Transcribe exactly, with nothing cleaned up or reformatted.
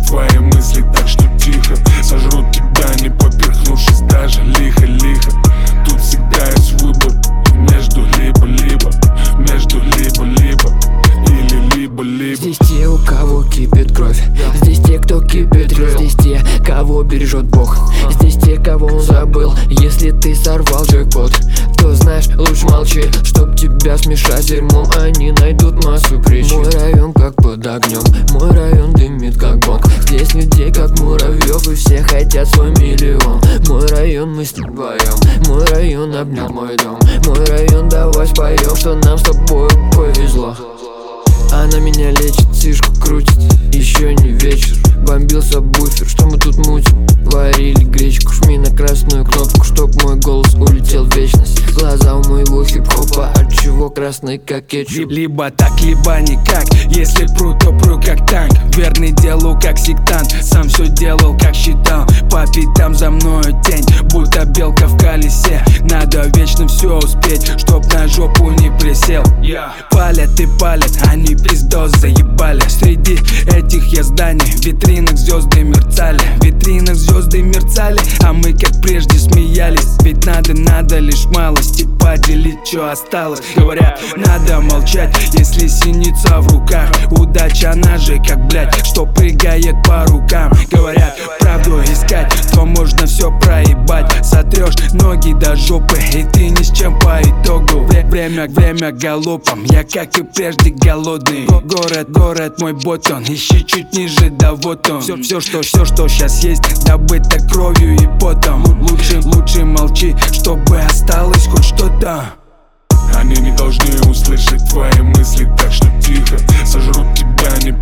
твои мысли, так что тихо. Сожрут тебя, не поперхнувшись даже лихо-лихо. Тут всегда есть выбор между либо-либо, между либо-либо или либо-либо. Здесь те, у кого кипит кровь, здесь те, кто кипит рев. Здесь те, кого бережет Бог, здесь те, кого он забыл. Если ты сорвал джекпот, то знаешь, лучше молчи, чтоб тебя смешать с дерьмом. Они найдут массу причин. Мой район как под огнем, мой район дымит как бонг. Здесь людей как муравьев, и все хотят свой миллион. Мой район, мы с ним вдвоем, мой район обнял мой дом. Мой район, давай споем, что нам с тобой повезло. Она меня лечит, сишку крутит, еще не вечер. Бомбился буфер, что мы тут мутим? Варили гречку, жми на красную кнопку, чтоб мой голос улетел в вечность. Глаза у моего хип-хопа, отчего красный как кетчуп. Либо так, либо никак, если пру, то пру как танк. Верный делу как сектант, сам все делал как считал. По пятам за мною тень, будто белка в колесе. Надо вечно все успеть, чтоб на жопу не присел. Палят и палят, они пиздос заебали. Среди этих я зданий, в витринах звезды мерцали. В витринах звезды мерцали, а мы как прежде смеялись. Ведь надо, надо лишь малости поделить, что осталось. Говорят, надо молчать, если синица в руках. Удача она же как, блядь, что прыгает по рукам. Говорят, правду искать, то можно все проебать. Сотрешь ноги до жопы, и ты ни с чем по итогу. Время, время галопом, я как и прежде голодный. Город, город мой ботон, ищи чуть ниже, да вот он. Все, все, что, все, что сейчас есть, добыто кровью и потом. Лучше, лучше молчи, чтобы осталось хоть что-то. Они не должны услышать твои мысли, так что тихо. Сожрут тебя, не